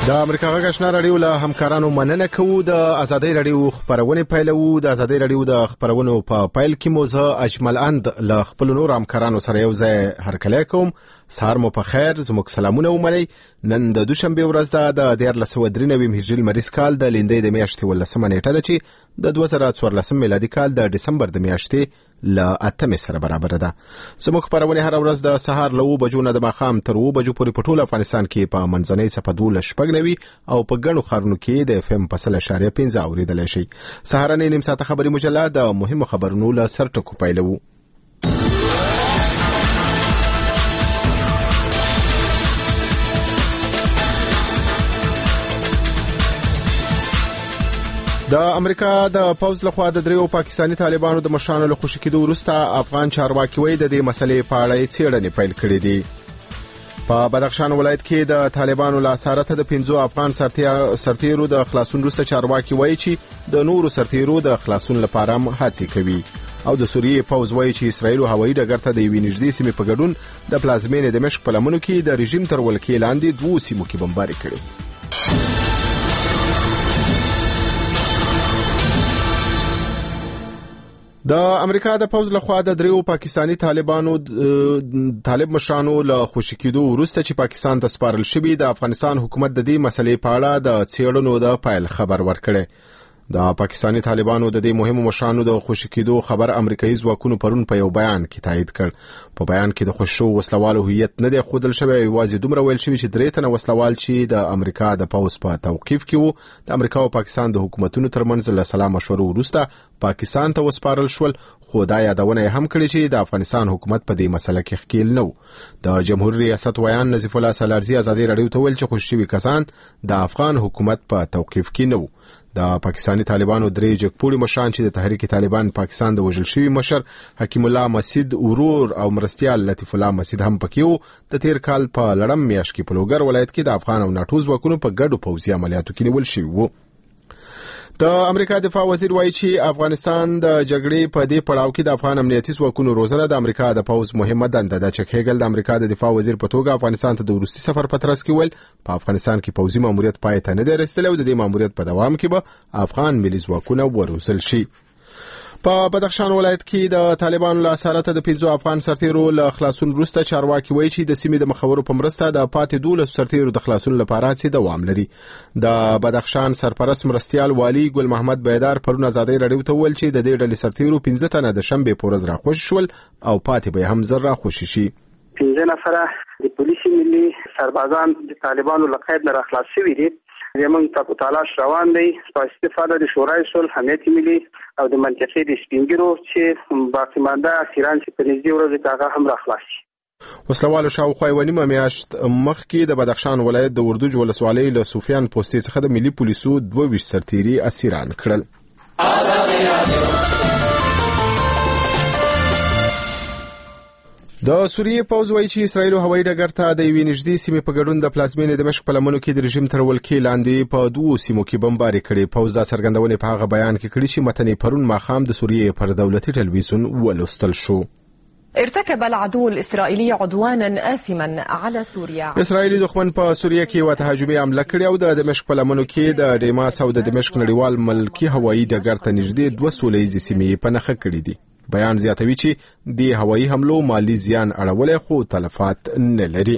د امریکا غږ آشنا رادیو له همکارانو مننه کوو. د ازادۍ رادیو خبرونه پیلوو. د ازادۍ رادیو د خبرونو په پیل کې مو زه اجمل اند له خپل نور همکارانو سره یو ځای هرکلی کوم. سهار مو په خیر، زموږ سلامونه ومنئ. نن د دوشنبه ورځ ده، د 1493 هجري لمریز کال د لیندۍ د میاشتې 18 نیټه ده چې د 2014 میلادي کال د دسمبر د میاشتې ل 8 سره برابر ده. زموږ خبرونه هر ورځ د سهار له 9 بجو نه د ماښام تر 2 بجو پورې په ټول افغانستان کې په منځنۍ صفحه 12 او په ګڼو ښارونو کې د FM په 100.5 اوریدلای شي. سهارنۍ نیم ساعته خبري مجله د مهمو خبرونو له سرټکو پیلوو. د امریکا د پوز لخوا د دریو پاکستانی طالبانو د مشرانو له خوشي کېدو وروسته افغان چارواکي وایي د دې مسلې په اړه څېړنې پیل کړې دي. په بدخشان ولایت کې د طالبانو له اسارته د 15 افغان سرتیرو د خلاصون وروسته چارواکي وایي چې د نورو سرتیرو د خلاصون لپاره هم هڅې کوي. او د سوریې پوز وایي چې اسرائیل هوایي ډګر ته د یوې نږدې سیمې په ګډون د پلازمینې دمشق په لمنو کې د رژیم تر ولکې لاندې 2 سیمو کې بمباري کړې. د امریکا د پوز لخوا د دریو پاکستانی طالب مشرانو له خوشي کېدو وروسته چې پاکستان ته سپارل شوي، د افغانستان حکومت د دې مسلې په اړه د څېړنو د پیل خبر ورکړی. د پاکستانی طالبانو د دې مهمو مشرانو د خوشي کېدو خبر امریکایي ځواکونو پرون په یو بیان کې تایید کړ. په بیان کې د خوشو وسلوالو هویت نه دی ښودل شوی، یوازې دومره ویل شوی چې 3 تنه وسلوال چې د امریکا د پوز په توقیف کې وو د امریکا او پاکستان د حکومتونو ترمنځ له سلا مشورو وروسته پاکستان ته وسپارل شول. خو دا یادونه هم کړې چې د افغانستان حکومت په دې مسله کې ښکیل نه و. د جمهوریت ریاست ویان نظیف الله سالارزي ازادي رادیو ته ویل چې خوشي کسان د افغان حکومت په توقیف کې نه وو. د پاکستانی طالبانو 3 جګپوړي مشران چې د تحریک طالبان پاکستان د وژل شوی مشر حکیم الله مسعود ورور او مرستیال لطیف الله مسعود هم پکې وو. د تیر کال په لړم میاشت کې په لوګر ولایت کې د افغان او ناټو ځواکونو په ګډو پوځي عملیاتو کې نیول شوی وو. د امریکا دفاع وزیر وایي چې افغانستان د جګړې په دې پړاو کې د افغان امنیتي ځواکونو روزنه د امریکا د پوز مهمه دنده ده. چک هیګل د امریکا د دفاع وزیر په توګه افغانستان ته د وروستي سفر په ترڅ کې ویل په افغانستان کې پوځي ماموریت پای ته نه دی رسیدلی او د دې ماموریت په دوام کې به افغان ملي ځواکونه وروزل شي. په بدخشان ولایت کې د طالبانو له اسارته د 15 افغان سرتیرو له خلاصون وروسته چارواکي وایي چې د سیمې د مخورو په مرسته د پاتې 12 سرتیرو د خلاصون لپاره هڅې دوام لري. د بدخشان سرپرست مرستیال والی ګل محمد بیدار پرون ازادۍ رادیو ته ویل چې د دې ډلې سرتیرو 15 تنه د شنبه په ورځ راخوشي شول او پاتې به هم زر راخوشي شي. 15 نفره د پولیس ملي سربازان د طالبانو له قید نه راخلاص شوي دي. زمونږ ته تلاش روان دی په استفاده د شورای صلح امنیت ملي او د منطقې د سپینګرو چې باقي مانده اسیران چې په نږدې ورځو کې هغه هم راخلاص شي. وسلوالو شاوخوا یوه نیمه میاشت مخکې د بدخشان ولایت د وردوج ولسوالۍ له سفیان پوستې څخه د ملي پولیسو 22 سرتیري اسیران کړل. د سوریې پوز وایي چې اسرائیل هوایي ډګر ته د یوې نږدې سیمې په ګډون د پلازمینې دمشق په لمنو کې د رژیم تر ولکې لاندې په 2 سیمو کې بمباري کړې. پوز دا څرګندونې په هغه بیان کې کړې چې متن پرون ماښام د سوریې پر دولتي ټلویزیون ولوستل شو. ارتكب العدو الإسرائيلي عدوانا آثما على سوريا. اسرائیلي دښمن په سوریه کې یو تهاجمي حمله کړې او د دمشق په لمنو کې د ډیماس او د دمشق نړیوال ملکي هوایي ډګر ته نږدې 2 سولهییزې سیمې په نښه کړې دي. بیان زیاتوي چې د هوایي حملو مالی زیان اړولی خو تلفات نه لري.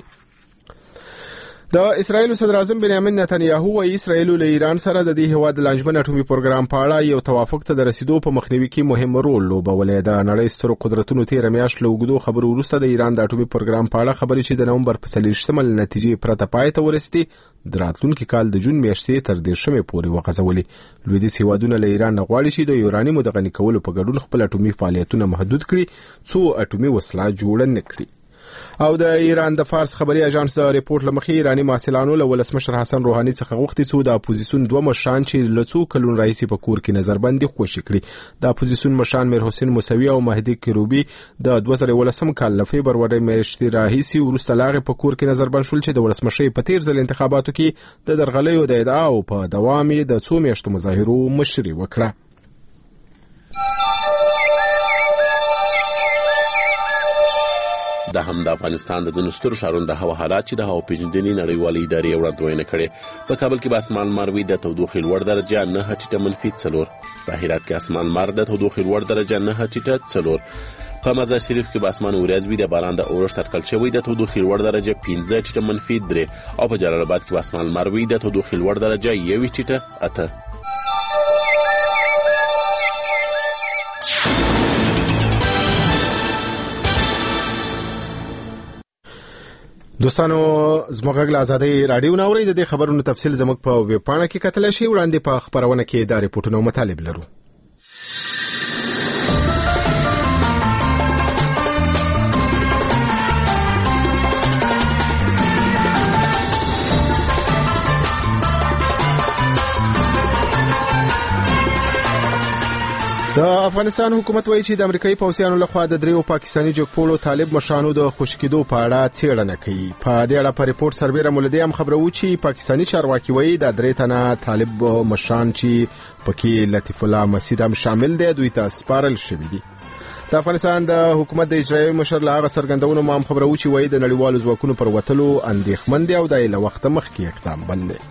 د اسرائیل صدر اعظم بنیامین نتنیاهو وايي اسرائیل له ایران سره د دې هواد لانجمن اټومي پروګرام په اړه یو توافق ته د رسیدو په مخنیوي کې مهم رول لوبولی. د نړۍ سترو قدرتونو تیر میاشت له اوږدو خبرو وروسته د ایران د اټومي پروګرام په اړه خبرې چې د نومبر په 30 نتیجې پرته پای ته ورسېدې د راتلونکي کال د جون میاشتې تر 10 پورې وغځولې. لویدیځ هیوادونه له ایران نه غواړي چې د یورانیم د غني کولو په ګډون خپل اټومي فعالیتونه محدود کړي څو اټومي وسله جوړه نه کړي. او د ایران د فارس خبري اژانس د ریپورت لمخې ایرانی مسؤلانو له ولسمشر حسن روحاني څخه غوښتي چې د اپوزیسیون 2 مشران چې له څو کلونو راهیسې په کور کې نظربندي خوشي کړي. د اپوزیسیون مشران میر حسین موسوي او مهدی کروبي د 2013 کال له فبرवरी میاشتې راهیسې وروسته لاغه په کور کې نظربند شول چې د ولسمشر په تیر ځل انتخاباتو کې د درغلیو د ادعا او په دوام د 2 میاشتو مظاهرو مشري وکړه. دا هم د افغانستان د دنستر شارون د هوا حالات چې د هوا پیژندنې نړیوالې ادارې وړاندوینه کړې. په کابل کې به اسمان ماروي د تودوخې لوړ درجه 9.-4. په هرات کې اسمان مار د تودوخې لوړ درجه 9.4. په مزار شریف کې به اسمان وریځ وي د باران د اورښت اټکل شوی د تودوخې لوړ درجه 5.-3. او په جلال آباد کې به اسمان ماروي د تودوخې لوړ درجه 1.8. دوستانو زموږ غږ آزادۍ رادیو ناوړي د دې خبرونو تفصیل زموږ په ویب پاڼه کې کتلی شي. وړاندې په خبرونه کې دا ریپورتونه او مطالب لرو. د افغانستان حکومت وایي چې د امریکایي پوځیانو لخوا د دریو پاکستاني جګپوړو طالب مشرانو د خوشکېدو په اړه څېړنه کوي. په دې اړه په ریپورت سربیره مولدي هم خبرو چې پاکستاني چارواکي وایي د درې تنه طالب مشران چې پکې لطیف الله مسعود هم شامل دي دوی ته سپارل شوي دي. د افغانستان د حکومت د اجرایي مشر له هغه څرګندونو هم خبرو چې وایي د نړیوالو ځواکونو پر وتلو اندېښمن دي او د له وخت مخکې اقدام بل دي.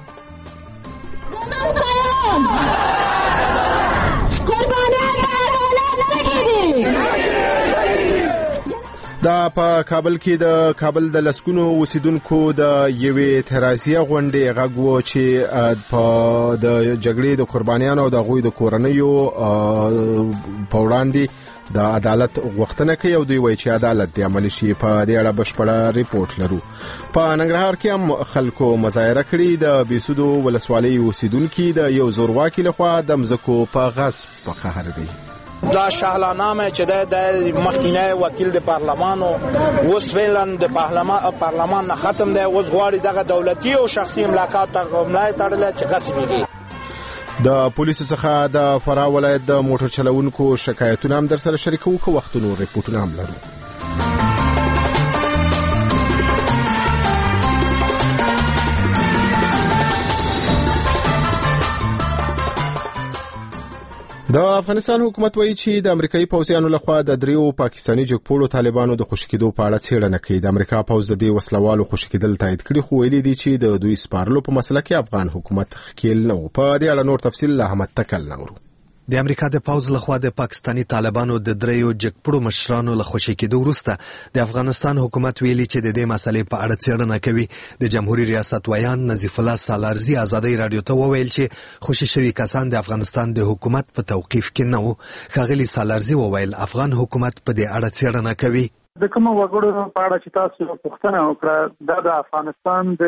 دا په کابل کې د کابل د لسکونو اوسیدونکو د یوې اعتراضیه غونډې غږ و چې په د جګړې د قربانیانو او د غوی د کورنیو په وړاندې د عدالت غوښتنه کوي او دوی وایي چې عدالت د عملي شي. په دې اړه بشپړه ریپورت لرو. په ننګرهار کې هم خلکو مظاهره کړې. د بیسودو ولسوالۍ اوسیدونکو د یو زورواکي لخوا د مځکو په غصب په قهر دي. دا شاهلانامه چې د مخکینه وکیل د پارلمان او اوس فعلا د پارلمان نه ختم دی. اوس غواړي دغه دولتي او شخصي املاکات تړل چې غصبېږي. د پولیسو څخه د فراه ولایت د موټر چلوونکو شکایتونه هم در سره شریکو. که وختونو ریپورتونه هم لرو. د افغانستان حکومت وایي چې د امریکایي پوځیانو لخوا د دریو پاکستاني جګپوړو طالبانو د خوشکېدو په اړه څېړنه کوي. د امریکا پوځ د دې وسلوالو خوشکېدل تایید کړي خو ویلي دي چې د دوی سپارلو په مسله کې افغان حکومت ښکیل نه و. په دې اړه نور تفصیل له احمد تکل نورو. د امریکا د پوځ لخوا د پاکستاني طالبانو د دریو جګپوړو مشرانو له خوشکېدو وروسته د افغانستان حکومت ویلي چې د دې مسلې په اړه څېړنه کوي. د جمهوریت ریاست ویان نظیف الله سالارزي آزادۍ رادیو ته وویل چې خوشي شوي کسان د افغانستان د حکومت په توقیف کې نه وو. ښاغلي سالارزي وویل افغان حکومت په دې اړه څېړنه کوي. د کوم وګړو په اړه چې تاسو پوښتنه وکړه دا د افغانستان د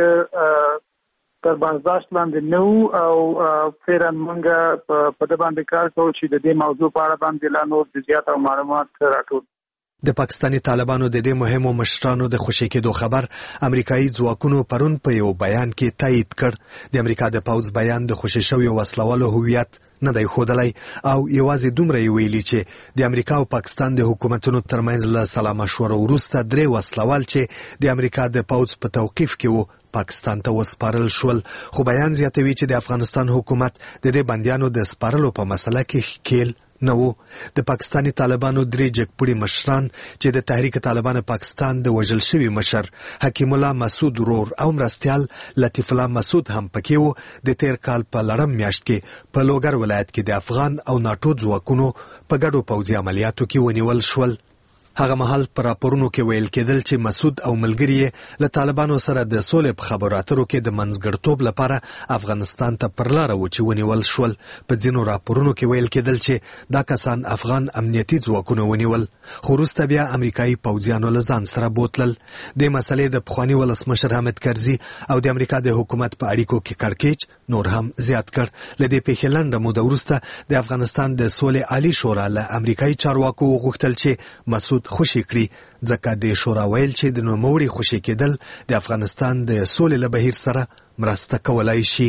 تر بازداشت لاندې نو او فعلا موږ په دې باندې کار کوو چې د دې موضوع په اړه باندې لا نور زیات معلومات راټول. د پاکستاني طالبانو د دې مهمو مشرانو د خوشکېدو خبر امریکایي ځواکونو پرون په یو بیان کې تایید کړ. د امریکا د پوځ بیان د خوشي شویو وسلوالو هویت نه دی ښودلی او یوازې دومره ویلي چې د امریکا او پاکستان د حکومتونو ترمنځ له سلا مشورو وروسته درې وسلوال چې د امریکا د پوځ په توقیف کې وو پاکستان ته وسپارل شول. خو بیان زیاتوي چې د افغانستان حکومت د دې بندیانو د سپارلو په مسله کې ښکیل نه وو. د پاکستاني طالبانو درې جګپوړي مشران چې د تحریک طالبان پاکستان د وژل شوي مشر حکیم الله مسعود ورور او مرستیال لطیف الله مسعود هم پکې وو. د تیر کال په لړم میاشت کې په لوګر ولایت کې د افغان او ناټو ځواکونو په ګډو پوځي عملیاتو کې ونیول شول. هغه مهال پر راپورونو کې ویل کېدل چې مسعود او ملګري له طالبانو سره د سولې په خبرو اترو کې د منځګړتوب لپاره افغانستان ته پر لاره و چې ونیول شول. په ځینو راپورونو کې ویل کېدل چې دا کسان افغان امنیتي ځواکونه ونیول خو وروسته بیا امریکایي پوځیانو له ځان سره بوتلل. د مسلې د پخواني ولسمشر حامد کرزي او د امریکا د حکومت په اړیکو کې کړکېچ نور هم زیات کړ. له دې پیښې لنډه موده وروسته د افغانستان د سولې عالی شورا له امریکایي چارواکو وغوښتل چې مسعود خوشي کړي ځکه د شورا ویل چې د نوموړي خوشي کېدل د افغانستان د سولې له بهیر سره مرسته کولای شي.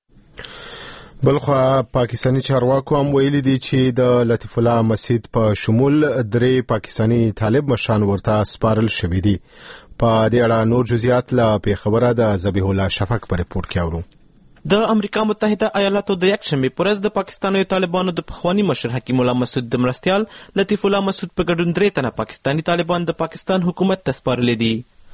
بلخوا پاکستاني چارواکو هم ویلي دي چې د لطیف الله مسعود په شمول درې پاکستاني طالب مشران ورته سپارل شوي دي. په دې اړه نور جزئیات له پیښوره د ذبیح الله شفق په ریپورت کې اورو. د امریکا متحده ایالاتو د یکشنبې په ورځ د پاکستاني طالبانو د پخواني مشر حکیم الله مسعود د مرستیال لطیف الله مسعود په ګډون 3 تنه پاکستاني طالبان د پاکستان حکومت ته سپارلي دي.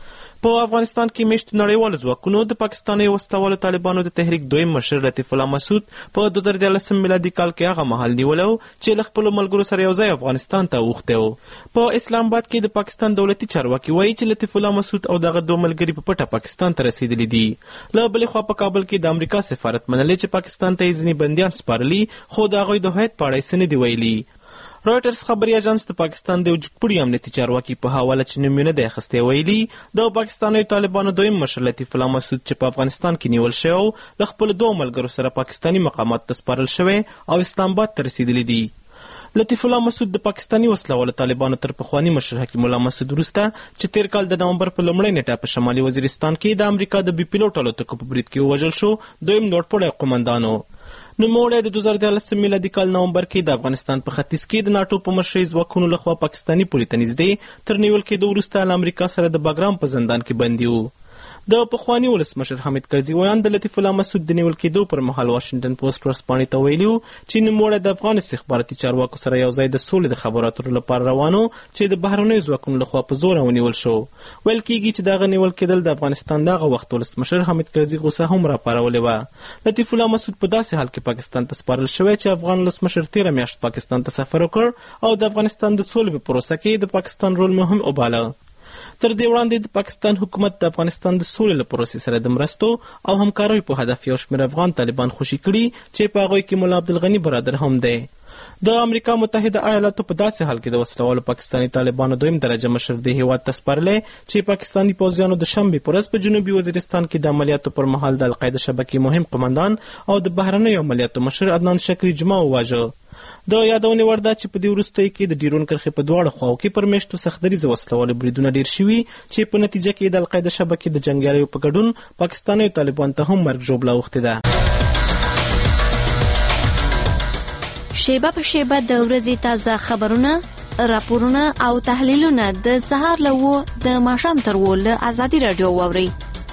په افغانستان کې میشتو نړیوالو ځواکونو د پاکستاني وسلوالو طالبانو د تحریک دویم مشر لطیف الله مسعود په 2013 میلادي کال کې هغه مهال نیولی و چې له خپلو ملګرو سره یوځای افغانستان ته اوښتی و. په اسلام آباد کې د پاکستان دولتي چارواکي وایي چې لطیف الله مسعود او دغه دوه ملګري په پټه پاکستان ته رسېدلي دي. له بلې خوا په کابل کې د امریکا سفارت منلی چې پاکستان ته یې ځینې بندیان سپارلي، خو د هغوی د هویت په اړه یې څه نه دي ویلي. رویټرز خبري اژانس د پاکستان د یو جګپوړي امنیتي چارواکي په حواله چې نوم یې نه دی اخیستی ویلي د پاکستاني طالبانو دویم مشر لطیف الله مسعود چې په افغانستان کې نیول شوی له خپلو دوه ملګرو سره پاکستاني مقاماتو ته سپارل شوی او اسلام آباد ته رسېدلی دي. لطیف الله مسعود د پاکستاني وسلوالو طالبانو تر پخواني مشر حکیم الله مسعود وروسته چې تیر کال د نومبر په لومړۍ نیټه په شمالي وزیرستان کې د امریکا د بي پیلوټ الوتکو په برید کې ووژل شو دویم لوړپوړی قومندان و. نوموړی د 2013 میلادي کال نومبر کې د افغانستان په ختیځ کې د ناټو په مشرۍ ځواکونو لخوا پاکستاني پولې ته نږدې تر نیول کېدو وروسته له امریکا سره د باګرام په زندان کې بندي و. د پخواني ولسمشر حامد کرزي ویان د لطیف الله مسعود د نیول کېدو پر مهال واشنګټن پوسټ ورځپاڼې ته ویلي و چې نوموړی د افغان استخباراتي چارواکو سره یوځای د سولې د خبرو اترو لپاره روان و چې د بهرنیو ځواکونو لخوا په زوره ونیول شو. ویل کېږي چې دغه نیول کېدل د افغانستان دغه وخت ولسمشر حامد کرزي غوسه هم راپارولې وه. لطیف الله مسعود په داسې حال کې پاکستان ته سپارل شوی چې افغان ولسمشر 13 میاشت پاکستان ته سفر وکړ او د افغانستان د سولې په پروسه کې د پاکستان رول مهم وباله. تر دې وړاندې د پاکستان حکومت د افغانستان د سولې له پروسې سره د مرستو او همکاریو په هدف یو شمېر افغان طالبان خوشي کړي چې په هغوی کې ملا عبدالغني برادر هم دی. د امریکا متحده ایالاتو په داسې حال کې د وسلوالو پاکستاني طالبانو دویم درجه مشر د هیواد ته سپارلی چې پاکستاني پوځیانو د شنبې په ورځ په جنوبي وزیرستان کې د عملیاتو پر مهال د القاعده شبکې مهم قمندان او د بهرنیو عملیاتو مشر عدنان شکري جمعه وواژه. د یادونې وړ ده چې په دې وروستیو کې د ډیرون کرښې په دواړو خواو کې پر میشتو سختدریزه وسلوالو بریدونه ډیر شوي چې په نتیجه کې د القاعده شبکې د جنګیالیو په ګډون پاکستاني طالبان ته هم مرګ ژوبله اوښتې ده. شیبه په شیبه د ورځې تازه خبرونه، راپورونه او تحلیلونه د سهار له 9 د ماښام تر 10 له ازادي راډیو واورئ.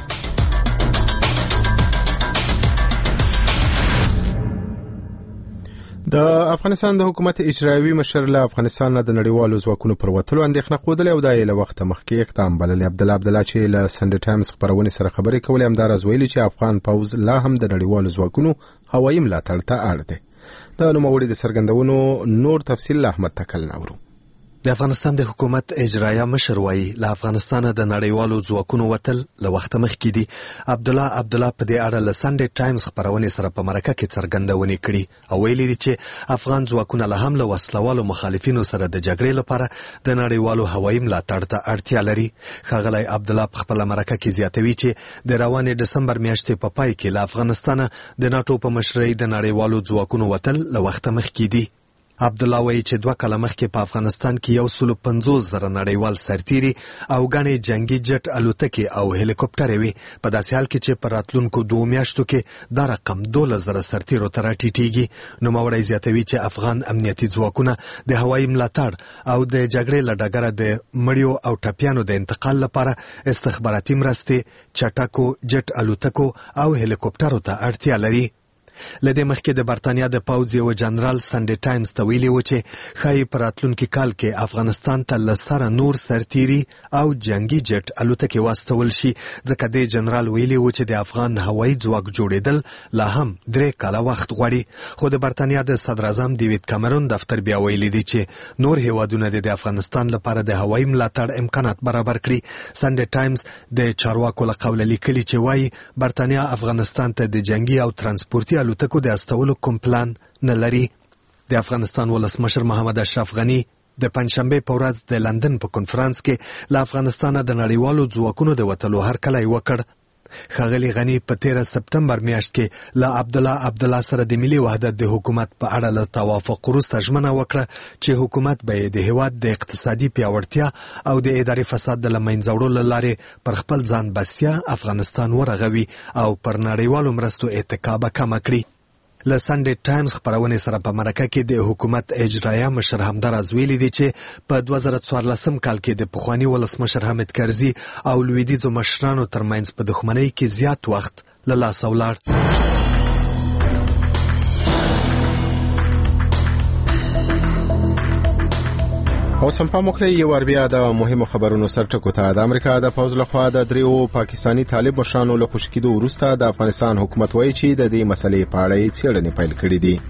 د افغانستان د حکومت اجرایوي مشر له افغانستان نه د نړیوالو ځواکونو پر وتلو اندېښنه ښودلې او دا یې له وخته مخکې اقدام بللی. عبدالله چې له سنډي ټایمز خپرونې سره خبرې کولې همداراز ویلي چې افغان پوځ لا هم د نړیوالو ځواکونو هوایي ملاتړ ته اړ دی. د نوموړي د څرګندونو نور تفصیل احمد تکل نورو. د افغانستان د حکومت اجرایه مشر وایي له افغانستان د نړیوالو ځواکونو وتل له وخته مخکې دي. عبدالله په دې اړه له سنډي ټایمز خپرونې سره په مرکه کې څرګندونې کړي او ویلي دي چې افغان ځواکونه له هم له وسلوالو مخالفینو سره د جګړې لپاره د نړیوالو هوایي ملاتړ ته اړتیا لري. ښاغلی عبدالله په خپله مرکه کې زیاتوي چې د روانې ډسمبر میاشتې په پای کې له افغانستانه د ناټو په مشرۍ د نړیوالو ځواکونو وتل له وخته مخکې دي. عبدالله وایي چې 2 کاله مخکې په افغانستان کې 150,000 نړیوال سرتیري او ګڼې جنگي جټ الوتکې او هلیکوپټرې وي، په داسې حال کې چې په راتلونکو 2 میاشتو کې دا رقم 12,000 سرتیرو ته راټیټیږي. نوموړی زیاتوي چې افغان امنیتي ځواکونه د هوایي ملاتړ او د جګړې له ډګره د مړیو او ټپیانو د انتقال لپاره استخباراتي مرستې، چټکو جټ الوتکو او هلیکوپټرو ته اړتیا لري. لدې مخکې د برتانیا د پوځ یو جنرال سنډي ټایمز ته ویلي و چې ښایي په راتلونکي کال کې افغانستان ته له سره نور سرتیري او جنگي جټ الوتکې واستول شي، ځکه د جنرال ویلي و چې د افغان هوایي ځواک جوړېدل لا هم 3 کاله وخت غواړي. خو د برتانیا د صدر اعظم ډیوید کامرون دفتر بیا ویلي دی چې نور هیوادونه د افغانستان لپاره د هوایي ملاتړ امکانات برابر کړي. سنډي ټایمز د چارواکو له قوله لیکلي چې وایي برتانیا افغانستان ته د جنگي او ترانسپورتي الوتکو د استولو کوم پلان نه لري. د افغانستان ولسمشر محمد اشرف غني د پنځشنبه په ورځ د لندن په کنفرانس کې له افغانستان د نړیوالو ځواکونو د وتلو هرکلی وکړ. ښاغلي غني په 13 سپتمبر میاشت کې له عبدالله سره د ملي وحدت د حکومت په اړه له توافق وروسته ژمنه وکړه چې حکومت به د هیواد د اقتصادي پیاوړتیا او د اداري فساد د له منځه وړلو له لارې پر خپل ځان بسیا افغانستان ورغوي او پر نړیوالو مرستو اتکا به کمه کړي. له سنډي ټایمز خپرونې سره په مرکه کې د حکومت اجرایه مشر همداراز ویلي دی چې په 2014 کال کې د پخواني ولسمشر حامد کرزي او لویدیځو مشرانو ترمنځ په دښمنۍ کې زیات وخت له لاسه ولاړ. او سمپا مخلی یو ور بیا د مهمو خبرونو سرټکو ته د امریکا د پوز لخوا د دریو پاکستانی طالب مشرانو له خوشکیدو وروسته د افغانستان حکومت وایي چې د دې مسلې په اړه څېړنې پیل کړې دي.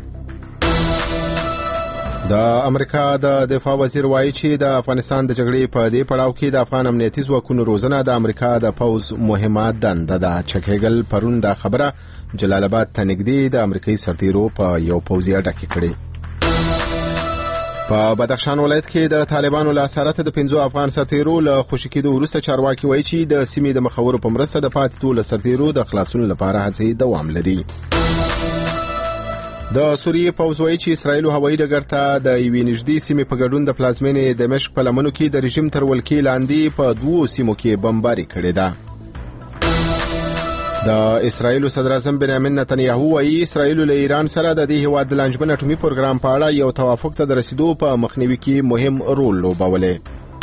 د امریکا د دفاع وزیر وایي چې د افغانستان د جګړې په دې پړاو کې د افغان امنیتي ځواکونو روزنه د امریکا د پوز مهمه دنده ده. چکهګل پرون دا خبره جلال آباد ته نږدې د امریکایي سرتیرو په یو پوځي اډه کې کړې. په بدخشان ولایت کې د طالبانو له اثرات د 5 افغان سرتیرو له خوشی کېدو وروسته چارواکي وایي چې د سیمې د مخورو په مرسته د پاتې ټولو سرتیرو د خلاصون لپاره هڅې دوام لري. د سوریې پوځ وایي چې اسرائیل هوایي ډګر ته د یوې نږدې سیمې په ګډون د پلازمینې دمشق په لمنو کې د رژیم تر ولکې لاندې په 2 سیمو کې بمباري کړې ده. د اسرائیل صدر اعظم بنیامین نتنیاهو وایي اسرائیل له ایران سره د دې هیواد د لانجمن اټومي پروګرام په اړه یو توافق ته د رسیدو په مخنیوي کې مهم رول لوبولی.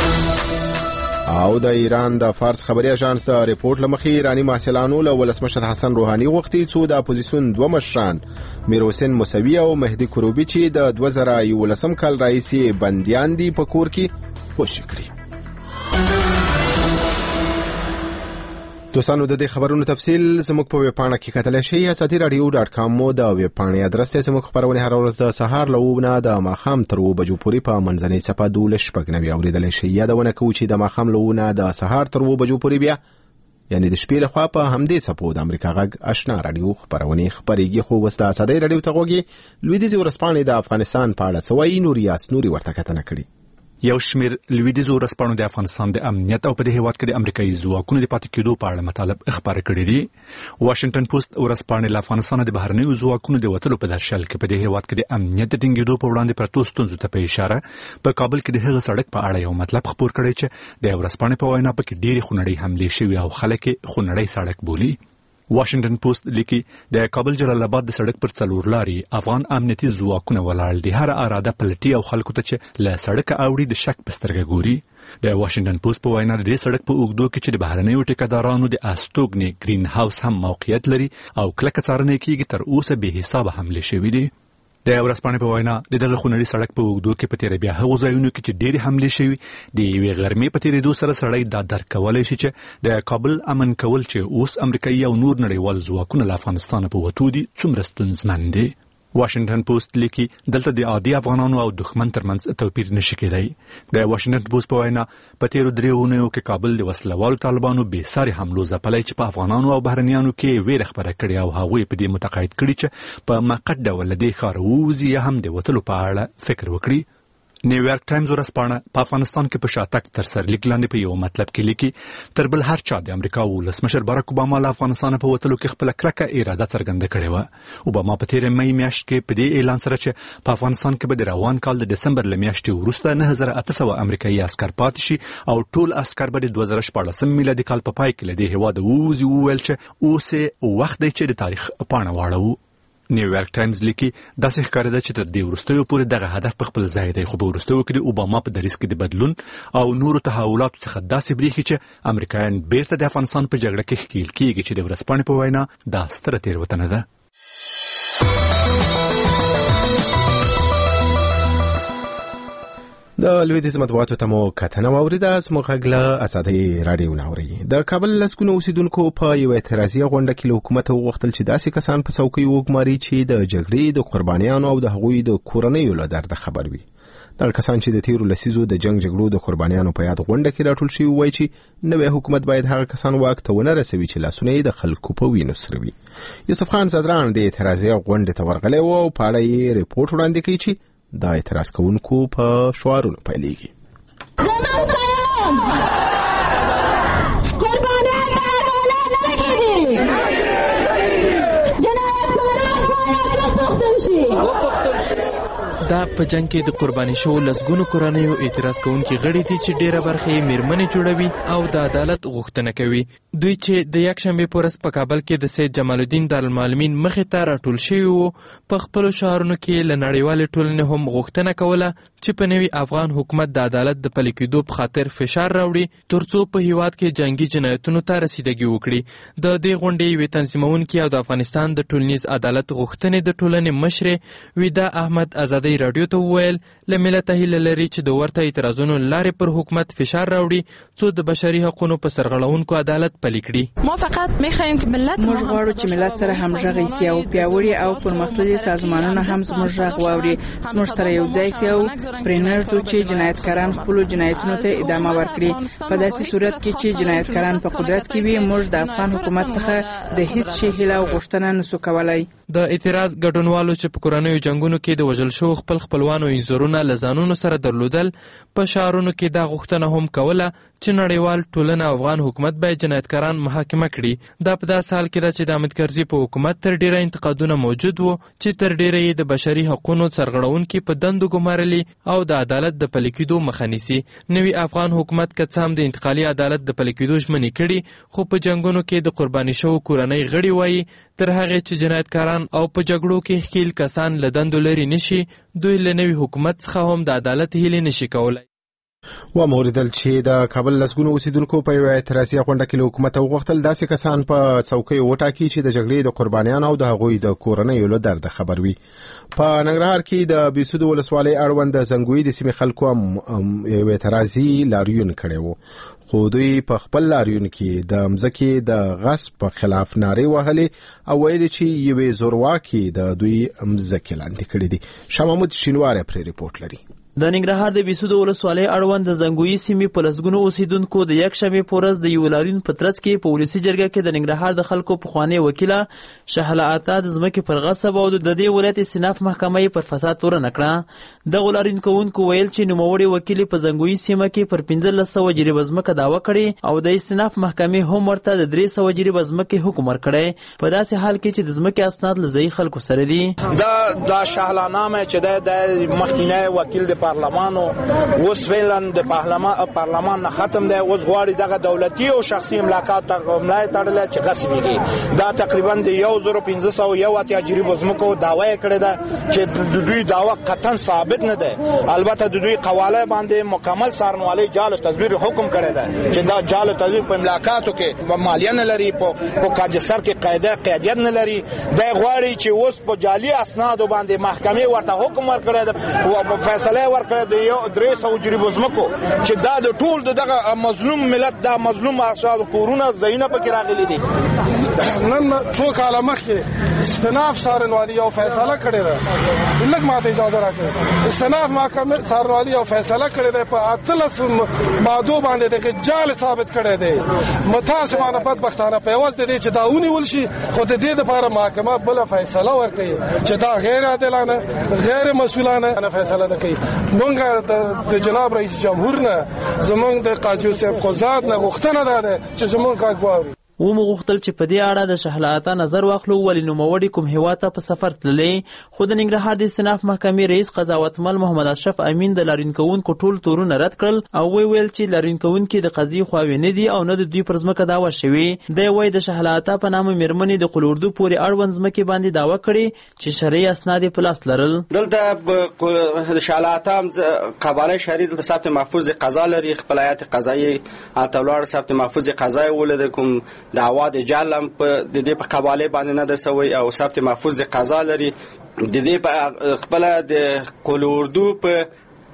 او د ایران د فارس خبري اژانس د ریپورت لمخې ایرانی محصلانو له ولسمشر حسن روحاني غوښتي څو د اپوزیسیون 2 مشران میروسین موسوي او مهدي کروبي چې د 2011 کال راهیسې بنديان دي په کور کې خوشي کړي. دوستانو د دې خبرونو تفصیل زموږ په ویب پاڼه کې کتلی شئ. asatirradio.com مو د ویب پاڼې ادرس دی. زموږ خبرونه هر ورځ د سهار له 9 نه د ماښام تر 2 بجو پورې په منځنۍ څپه 12:09 اوریدلی شئ. یادونه کوو چې د ماښام له 9 نه د سهار تر 2 بجو پورې بیا یعنی د شپې لخوا په همدې څپو د امریکا غږ آشنا رادیو خبرونه خبرېږي. خو وس د اسادۍ رادیو ته غوږی لویدیځ ورځپاڼې د افغانستان په اړه څه وایي. نوریاس نوري ورته کتنه کړې. یو شمیر لویدیځو ورځپاڼو د افغانستان د امنیت او په دې هیواد کې د امریکایي ځواکونو د پاتې کېدو په اړه مطالب خبرې کړې دي. واشنگټن پوسټ ورځپاڼه له افغانستان د بهرنیو ځواکونو د وټلو په درشل کې په دې هیواد کې د امنیت د ټینګېدو په وړاندې پرتو ستونزو ته په اشاره په کابل کې د هغه سړک په اړه یو مطلب خبر کړی چې د ورځپاڼې په وینا پکې ډېری خونړۍ حملې شوې او خلک خونړۍ سړک بولي. واشنگټن پوسټ لیکي د کابل جلال آباد د سړک پر 4 لاري افغان امنیتي ځواکونه ولاړ دي. هر اراده پلټي او خلکو ته چې له سړک اوړي د شک په سترګه ګوري. د واشنگټن پوسټ په وینا د سړک په اوږدو کې چې د بهرنیو ټیکدارانو د استوګنې گرین هاوس هم موقعیت لري او کلکه څارنه کیږي تر اوسه به حساب حمله شوې دي. د ورځپاڼې په وینا دغه خونړي سړک په اوږدو کې په تیر بیا هغه ځایونو کې چې ډېری حملې شوي د یوې غرمې په تیرېدو سره سړی دا درک کولی شي چې د کابل امن کول چې اوس امریکایي او نور نړیوال ځواکونه له افغانستانه په وتو دي څومره ستونزمن دي. واشنگټن پوسټ لیکي دلته د عادي افغانانو او دښمن ترمنځ توپیر نشي کېدای. د واشنگټن پوسټ په وینا په تیرو 3 اونیو کې کابل د وسلوالو طالبانو بې ساري حملو ځپلی چې په افغانانو او بهرنیانو کې ویره خبره کړې او هغوی په دې متقاعد کړي چې په موقت ډول له دې ښاره ووځي یا هم د وتلو په اړه فکر وکړي. نیویارک ټایمز ورځپاڼه په افغانستان کې په شاتګ تر سرلیک لاندې په یو مطلب کې لیکي تر بل هر چا د امریکا ولسمشر باراک اوباما له افغانستان په وتلو کې خپل کلکه اراده څرګنده کړې و. اوباما په تیر مې میاشت کې په دې اعلان سره چې په افغانستان کې به د روان کال د دسمبر له میاشتې وروسته 9800 امریکایي عسكر پاتې شي او ټول عسكر به د 2014 میلادي کال په پای کې له دې هیواد ووځي. وویل چې اوس وخت دی چې د تاریخ پاڼه واړو. نیویارک ټایمز لیکي داسې ښکارېده چې تر دې وروستیو پورې دغه هدف په خپل ځای دی خو په وروستیو کې د اوباما په دریځ کې د بدلون او نورو تحولاتو څخه داسې بریښي چې امریکایان بیرته د افغانستان په جګړه کې ښکیل کېږي چې د ورځپاڼې په وینا دا ستره تېروتنه ده. د لویدیځ مطبوعاتو ته مو کتنه واوریده. زموږ غږ له ازادۍ رادیو نه اوري. د کابل لسګونو اوسیدونکو په یو اعتراضي غونډه کې له حکومت وغوښتل چې داسې کسان په څوکۍ وګماري چې د جګړې د قربانیانو او د هغوی د کورنیو له درده خبر وي. دغه کسان چې د تیرو لسیزو د جګړو د قربانیانو په یاد غونډه کې راټول شوي وایي چې نوی حکومت باید هغه کسان واک ته ونه رسوي چې لاسونه یې د خلکو په وینو سره وي. یوسف خان زدران د اعتراضي غونډې ته ورغلی و او په اړه یې ریپورټ وړاندې کوي چې دا اعتراض کوونکو په شعارونو پیلېږي. دا په جنگ کې د قرباني شو لسګونو کورنیو اعتراض کوونکي غړي دي چې ډیره برخه یې میرمنې جوړوي او د عدالت غوښتنه کوي. دوی چې د یکشنبه په ورځ په کابل کې د سید جمال الدین دارالمعلمین مخې ته راټول شوي وو په خپل شعارونو کې له نړیوالې ټولنې هم غوښتنه کوله چې په نوي افغان حکومت د عدالت د پلي کېدو په خاطر فشار راوړي ترڅو په هیواد کې جنگي جنایتونو ته رسیدګي وکړي. د دې غونډې یوې تنظیمونکي او د افغانستان د ټولنیز عدالت غوښتنې د ټولنې مشرې ویدا احمد ازادۍ رادیو ته وویل له ملته هیله لري چې د ورته اعتراضونو لارې پر حکومت فشار راوړي څو د بشري حقوقو په سرغړونکو عدالت پلي کړي. ما فقط میخوایم که ملت موږ غواړو چې ملت سره همغږي سي او پیاوړي او پرمختللي سازمانونه هم زموږ غږ واوري، زموږ سره یو ځای سي او پرېنرتو چې جنایتکاران خپل جنایتونو ته ادامه ورکړي. په داسې صورت کې چې جنایتکاران په قدرت کې وي موږ د افغان حکومت څخه د هیڅ شي هیله او غوښتنه نشو کولای. د اعتراض ګډونوالو چې په کورنیو جنگونو کې د وژل شوو خپل خپلوانو انځورونه له ځانونو سره درلودل په شعارونو کې دا غوښتنه هم کوله چې نړیوال ټولنه افغان حکومت باید جنایتکاران محاکمه کړي. دا په داسې حال کې ده چې د حامد کرزي په حکومت تر ډیره انتقادونه موجود وو چې تر ډیره یې د بشري حقوقو سرغړونکي په دندو ګمارلي او د عدالت د پلي کېدو مخه نیسي. نوي افغان حکومت که څه هم د انتقالي عدالت د پلي کېدو ژمنې کړي خو په جنگونو کې د قرباني شوو کورنۍ غړي وایي تر هغې چې جنایتکاران او په جګړو کې ښکیل کسان له دندو لرې نشي دوی له نوي حکومت څخه هم د عدالت هیلې نشي کولی. و موریدل چې د کابل لسګونو اوسیدونکو په یوه اعتراضي غونډه کې له حکومت وغوښتل داسې کسان په څوکیو وټاکي چې د جګړې د قربانیانو او د هغوی د کورنیو له درد خبر وي. په ننګرهار کې د بیسود ولسوالۍ اړوند د زنګوی د سیمې خلکو یو اعتراضي لاریون کړی وو خو دوی په خپل لاریون کې د مځکې د غصب په خلاف نارې وهلې او ویلي چې یوې زورواکي د دوی مځکې لاندې کړې دي. شاه محمود شینواری پرې ریپورټ لري. د ننګرهار د بیسود ولسوالۍ اړوند د زنګوی سیمې په لسګونو اوسیدونکو د یکشنبې په ورځ د یو لاریون په ترڅ کې په ولسي جرګه کې د ننګرهار د خلکو پخوانۍ وکیله شهله عطا د ځمکې پر غصب او د دې ولایت استیناف محکمه یې پر فساد تورنه کړه. دغه لاریون کوونکو ویل چې نوموړې وکیلې په زنګوی سیمه کې پر 1500 جریبه ځمکه دعوه کړې او د استیناف محکمې هم ورته د 300 جریبه ځمکې حکم ورکړی په داسې حال کې چې د ځمکې اسناد له ځایي خلکو سره دي. دا شهله نامه چې د مخکینی وکیل د پارلمانو اوس فعلا د پارلمان نه ختم دی. اوس غواړي دغه دولتي او شخصي املاکات ملای تړل چې غصبېږي. دا تقریبا د 1501 جریبه ځمکو دعوه کړې ده چې د دوی دعوه قطعا ثابت نه ده. البته د دوی قواله باندې مکمل سارنوالي جال تزویر حکم کړی ده چې دا جال تزویر په املاکاتو کې مالیه نه لري، په کاجستر کې قیادیت نه لري. دا غواړي چې اوس په جعلي اسناد باندې محکمې ورته حکم ورکړي ده او فیصله ورکړي د 300 جریبه ځمکو چې دا د ټول دغه مظلوم ملت دا مظلوم اشخاص کورونه زینه پکې راغلي دي. نن څو کاله مخکې استیناف سارنوالي او فیصله کړې ده. لږ ماته اجازه راکړئ. استیناف محکمه سارنوالي او فیصله کړې ده په 13 ماده باندې د جال ثابت کړی دی. متاسفانه بدبختانه په واسطه دي چې دا ونیول شي خو د دې لپاره محکمه بل فیصله ورکړي چې دا غیر عادلانه غیر مسؤلانه فیصله نه کوي. مونږ د جناب رئیس جمهور نه زمونږ د قاضي صاحب قضات نه غوښتنه ده چې زمونږ کار واوري. و مو غوښتل چې په دې اړه د شهله عطا نظر واخلو ولې نوموړي کوم هیواد ته په سفر تللی خو د ننګرهار د استیناف محکمې رئیس قضاوتمل محمد اشرف امین د لاریون کوونکو ټول تورونه رد کړل او ویل چې لاریون کوونکي د قضیې خواوې نه دي او نه د دوی پر ځمکه دعوه شوې. دی وایي د شهله عطا په نامه مېرمنې د قلوردو پورې اړوند ځمکې باندې دعوه کړې چې شرعي اسناد یې په لاس لرل. دلته د شهله عطا قباله شهري دلته ثبت محفوظ قضا لري، خپل حیات قضایي اتولار ثبت محفوظ قضایي ولید کوم دعوا د جالم په د دې په قباله باندې نه د سوي او ثبت محفوظ قضا لري. د دې په خپل د قلوردو په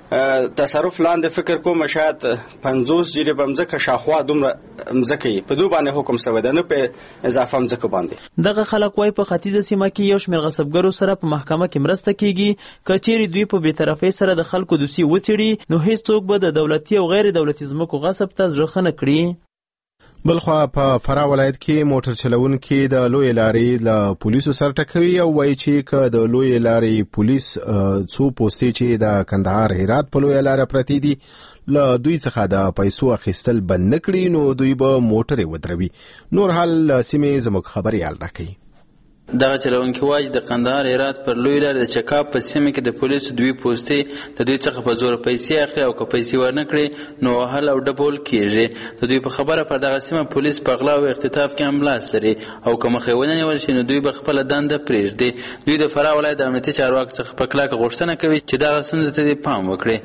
تصرف لاندې فکر کوم شاید 50 جریبه مځکه شاخوا دومره مځکه په دوه باندې حکم شوی ده نه په اضافه مځکه باندې. دغه خلک وای په ختیځه سیمه کې یو شمېر غصبګرو سره په محکمه کې مرسته کیږي. کچېری دوی په بی‌طرفۍ سره د خلکو دوسي وڅېړي نو هیڅ څوک به د دولتي او غیر دولتي ځمکو غصب ته ځړخنه کړي. بلخوا په فراه ولایت کې موټر چلونکي د لوی لارې له پولیسو سره ټکوي او وایي چې که د لوی لارې پولیس څو پوستې چې د کندهار هرات په لوی لارې پرتی دي له دوی څخه د پیسو اخیستل بند نه کړي نو دوی به موټرې ودروي. نور حال سیمې زموږ خبريال راکوي. دغه چلونکي وايي د قندهار هرات پر لوی لارې د چکاپ په سیمه کې د پولیسو دوی پوستې د دوی څخه په زور پیسې اخلي او که پیسې ورنه کړي نو وهل او ډبول کیږي. د دوی په خبره پر دغه سیمه پولیس په غلا او اختطاف کې املاس لري او که مخې ونه نیول شي نو دوی به خپله دنده پرېږدي. دوی د فراه ولایت د امنیتي چارواکو څخه په کلکه غوښتنه کوي چې دغه ستونزو ته دې پام وکړي.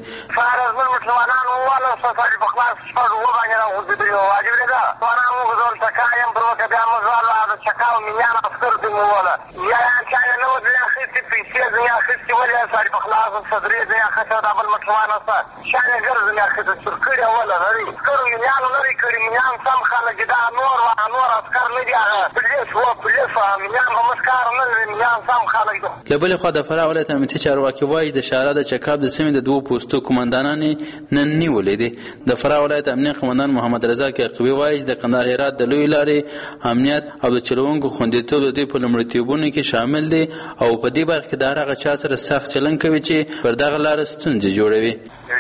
چکا او میان افسر دی مولا یا چا نه و دنیا خسته پیسې دنیا خسته ولا ساري بخلاص صدري دنیا خسته د بل مکوان اسا شان ګرځ دنیا خسته سرکړی ولا لري کړو میان لري کړی میان سم خلک دا نور اسکر نه دی پولیس و پولیس میان هم اسکر نه لري میان سم خلک له بل خوا د فرع ولایت امنیتي چارواکي وایي د شهرا د چکاب د سیمې د دوه پوستو کمانډانان نن نیولې دي د فرع ولایت امنیت قومندان محمد رضا کاقوي وایي د قندهار هرات د لوی لارې امنیت او د چلوونکو خوندیتوب د دې په لومړیتوبونو کې شامل دي او په دې برخه کې د هغه چا سره سخت چلن کوي چې پر دغه لار ستونزې جوړوي.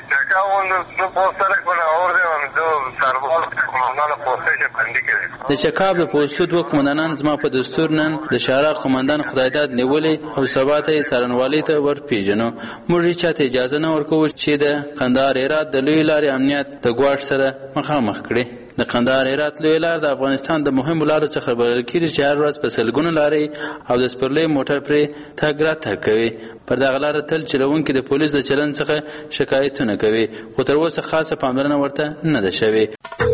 د چکاب د پوستو دوه قومندانان زما په دستور نن د شهرا قومندان خدایداد نیولې او سبا ته څارنوالۍ ته ورپېژنو. موږ هیڅ چاته اجازه نه ورکوو چې د قندهار هرات د لوی لارې امنیت د ګواښ سره مخامخ کړي. د قندهار هرات لوی لار د افغانستان د مهمو لارو څخه بلل کېږي چې هر ورځ په سلګونو لارې او د سپرلۍ موټر پرې تګ راتګ کوي. پر دغه لاره تل چلوونکي د پولیس د چلند څخه شکایتونه کوي خو تر اوسه خاصه پاملرنه ورته نه ده شوې.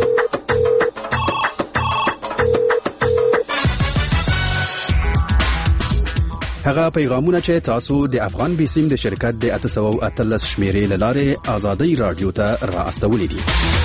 هغه پیغامونه چې تاسو د افغان بیسیم د شرکت د 813 شمیرې لاره آزادۍ رادیو ته را استولې دي.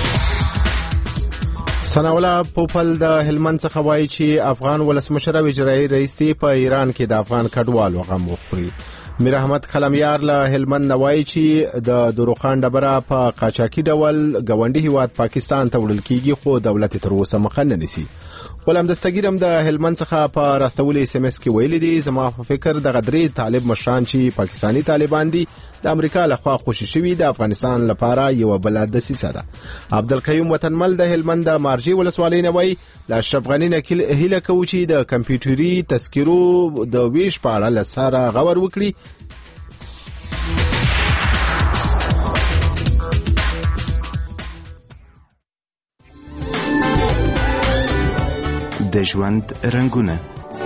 ثناءالله پوپل د هلمند څخه وایي چې افغان ولسمشر او اجرایي رئیس په ایران کې د افغان کډوالو غم وخوري. میر احمد خلمیار له هلمند نوای چې د دروخان ډبره په قاچاقي ډول ګاونډي هیواد پاکستان ته وړل کیږي خو دولت تر اوسه مخ نه نیسي. غلام دستګیرم د هلمند څخه په راستولې اس ام اس کې ویلي دي زما په فکر د غدري طالب مشران چې پاکستانی طالبان دي د امریکا لخوا خوشي شوی د افغانستان لپاره یو بل دسیسه ده. عبدالقیوم وطنمل د هلمند د مارجی ولسوالۍ نوای له اشرف غنی نکیل هیله کوي چې د کمپیوټري تذکرو د ویش په اړه لساره غور وکړي. د ژوند رنگونه.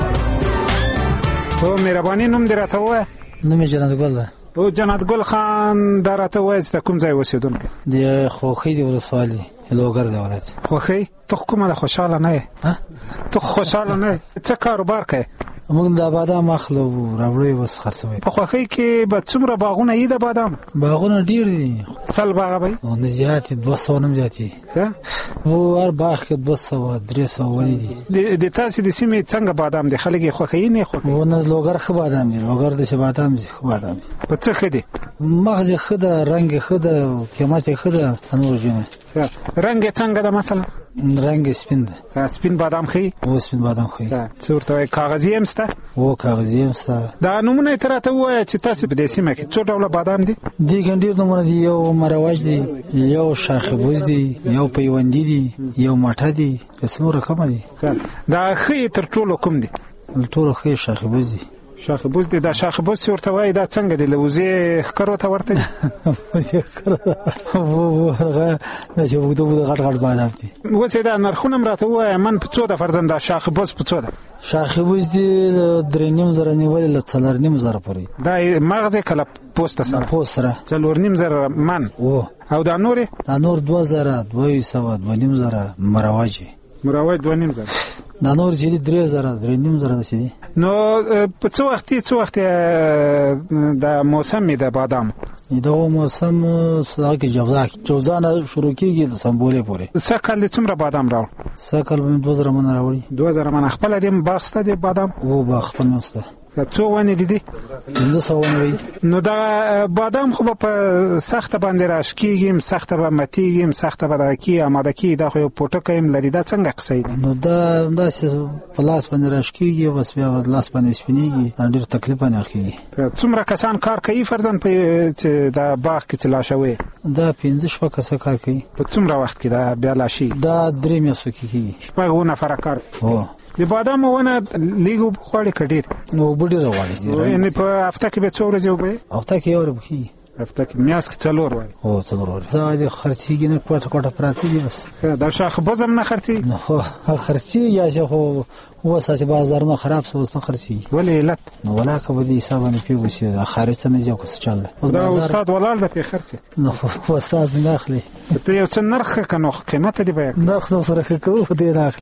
تو مهرباني نوم دې راته ووایه. نوم یې جنت ګل ده. او جنت ګل خان دا راته ووایه چې د کوم ځای اوسېدونکی؟ د خوښۍ د ولسوالۍ لوګر د ولایت. خوښۍ ته کومه ده خوشحاله نه یې؟ ته خوشحاله نه یې؟ څه کاروبار کوې؟ موږ د بادام اخلو راوړو بس خرڅوي. په خوښۍ کې به څومره باغونه یې د بادام؟ باغونه ډیر دي. 100 باغه به او نه زیات 200 نه زیات دي. او هر باغ کې 200 300 ولې دي. د تاسو د سیمې څنګه بادام دي؟ خلک یې خوښي نه خوښي؟ او نه لوګر خو بادام دي. لوګر د بادام دي خو بادام دي. په څه خدي؟ مغز خده رنگ خده قیمت خده انور جنه. رنگ څنګه ده مثلا؟ رنگ سپین ده. سپین بادام خي؟ او سپین بادام خي. څورته کاغذي هم سته؟ او کاغذي هم سته. دا نمونه تراته وای چې تاسو په دې سیمه کې څو ډول بادام دي؟ دي ګنډیر نمونه دي. یو مروج دي، یو شاخبوز دي، یو پیوندی دي، یو ماټه دي، څلور رقم دي. دا خي تر ټولو کوم دي؟ ټولو خي شاخبوز دي. شاخبوز دي. دا شاخبوز څورته وای دا څنګه دی؟ لوزي خکرو ته ورته دي. وزي خکرو هغه چې وګدو غټ غټ بادام دي. وڅې دا نرخونه راته وای من په څو د فرزند دا شاخبوز په څو ده؟ شاخبوز دي 3.5 نیولې ل 4.5 پورې. دا مغز کله پوسټ سره؟ پوسټ سره 4.5 من. او دا نور؟ دا نور 2000 2.5 مروج. مروج 2.5. دا نور چې 3000 3.5 دي. نو په څو وخت د موسم د بادام؟ دا موسم سره کې جوزانه شروع کیږي د سمبولې پورې. سکل څومره بادام راو؟ سکل 2000 من راوړي. 2000 من. خپل دې باغسته د بادام؟ او باغ خپل مسته. څو ونې دي؟ 200 نو دا بادام خو په سخت باندې راشکیږي، سخت به متیږي، سخت به دکی آماده کی. دا خو پټه کيم لري. دا څنګه قصې دي؟ نو دا پلاس باندې راشکیږي بس بیا لاس باندې سپینیږي. ډېر تکلیف نه اخیږي. څومره کسان کار کوي فرضاً په دا باغ کې تلا شوی؟ دا 15 کسان کار کوي. په څومره وخت کې دا بیا لاشي؟ دا 3 میاشتې کېږي. شپږ نفر کار. هو د بادام ونه لیګو بخوړی کډیر. نو بډیر راوړي. یعنی په هفته کې به څو ورځې وبې؟ هفته کې یو ورځ بخي. هفته کې میاس کې څلور وای. او څلور وای. دا د خرچيږي نه کوټه پراته دي بس. دا شاخبوز هم نه خرچي؟ نو خرچي یا چې خو وسه بازار نه خراب سوسته خرچي. ولې علت؟ نو ولا که به حساب نه پیوسی خارج ته نه ځو کوڅه چل. دا استاد ولال د په خرچي. نو استاد نه اخلي. ته یو څه نرخ کنه قیمت دی به. نرخ سره کوو دې نه